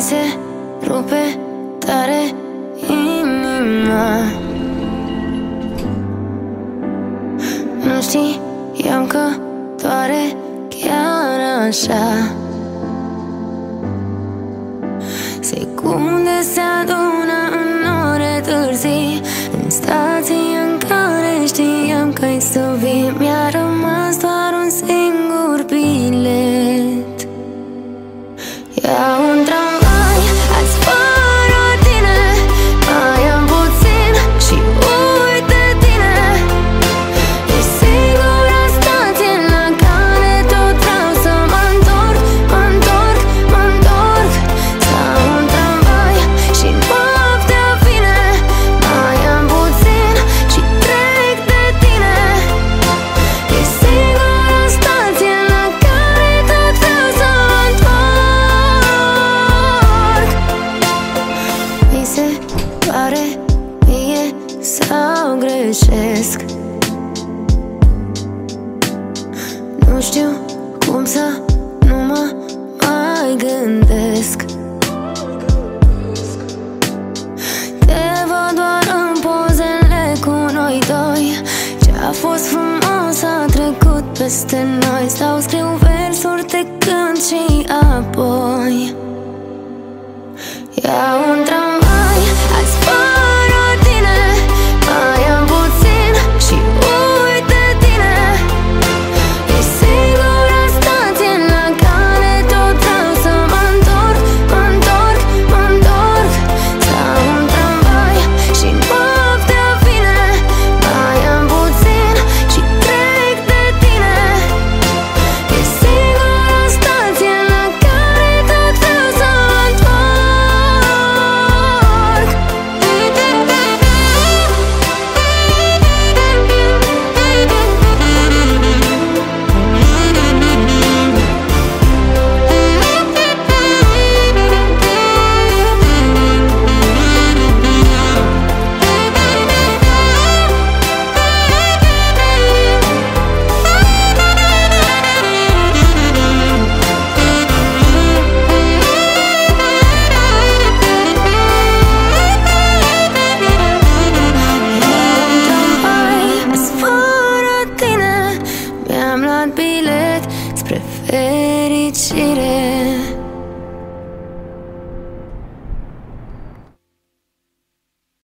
se rupe tare inima. Nu știam că doare chiar așa. Secunde se adună în ore târzii, în stații în care știam că ai să vii. Mi-a rămas doar un singur bilet. Iau un tramvai azi fără tine, mai am puțin și uit de tine. E singura stație la care tot vreau să mă întorc, mă întorc, mă întorc. Stau un tramvai și noaptea vine, mai am puțin și trec de tine. E singura stație la care tot vreau să mă întorc. Mi se pare mie sau greșesc? Nu știu cum să nu mă mai gândesc. Te văd doar în pozele cu noi doi. Ce-a fost frumos a trecut peste noi. Stau, scriu versuri, te cânt și apoi